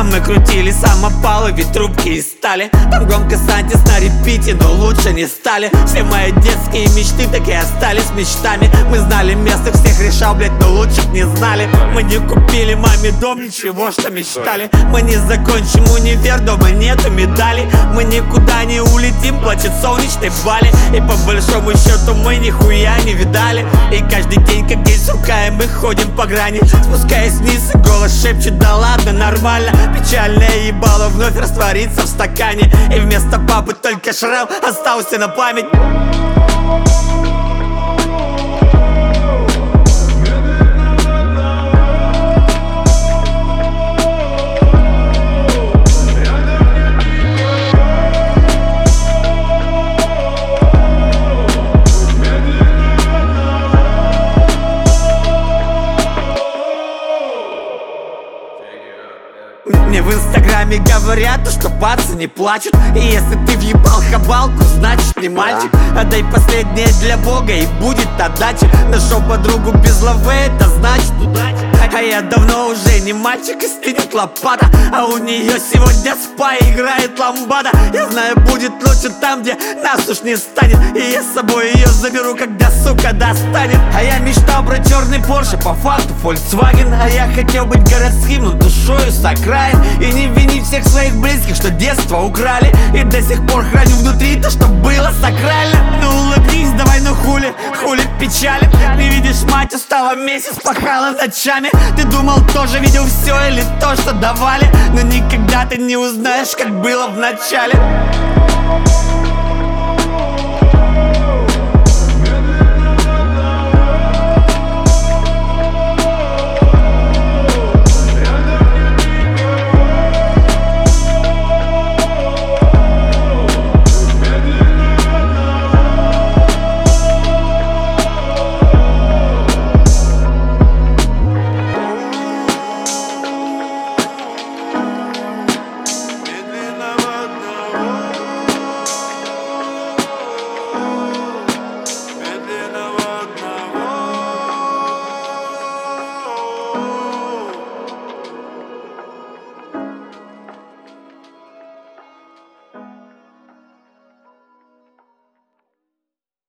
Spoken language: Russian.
А мы крутили самопалы, ведь трубки из стали. Там громко Сантис на репите, но лучше не стали. Все мои детские мечты так и остались мечтами. Мы знали место, всех решал, блять, но лучше не знали. Мы не купили маме дом, ничего, что мечтали. Мы не закончим универ, дома нету медалей. Мы никуда не улетим, плачет солнечный Бали. И по большому счету мы нихуя не видали. И каждый день как день, сука, и мы ходим по грани. Спускаясь вниз, и голос шепчет: да ладно, нормально. Печальное ебало вновь растворится в стакане. И вместо папы только шрам остался на память. Мне в инстаграме говорят, что пацы не плачут. И если ты въебал хабалку, значит не мальчик. Отдай последнее для Бога и будет отдача. Нашел подругу без лавы, это значит удача. А я давно уже не мальчик и стынет лопата. А у нее сегодня спа играет ламбада. Я знаю, будет лучше там, где нас уж не станет. И я с собой ее заберу, когда, сука, достанет. А я мечтал про черный Порше, по факту Volkswagen. А я хотел быть городским, но душою с окраин. И не винить всех своих близких, что детство украли. И до сих пор храню внутри то, что было сакрально. Ну улыбнись, давай, ну хули печали. Не видишь, мать устала месяц, пахала ночами. Ты думал, тоже видел все или то, что давали. Но никогда ты не узнаешь, как было в начале.